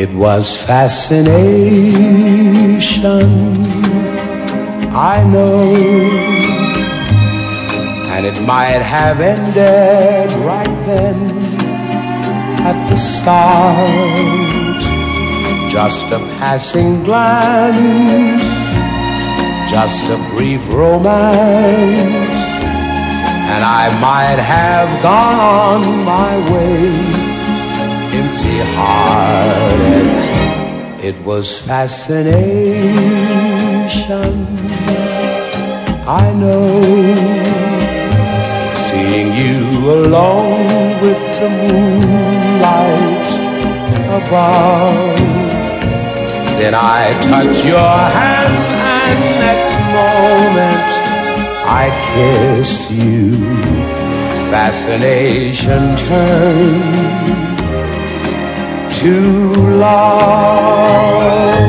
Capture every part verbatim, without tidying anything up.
It was fascination, I know, and it might have ended right then at the start. Just a passing glance, just a brief romance, and I might have gone my way, empty-hearted. It was fascination, I know, seeing you alone with the moonlight above. Then I touch your hand and next moment I kiss you. Fascination turned to love.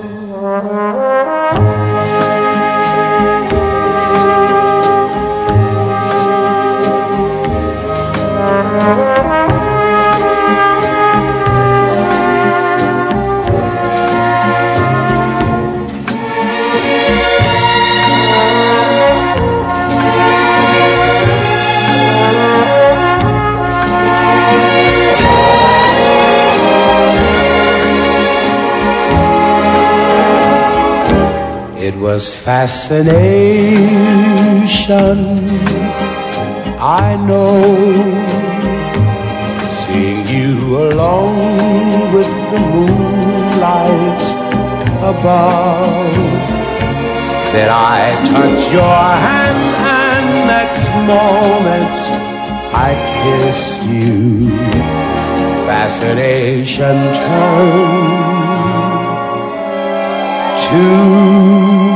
It was fascination, I know, seeing you alone with the moonlight above. Then I touch your hand and next moment I kissed you. Fascination turned to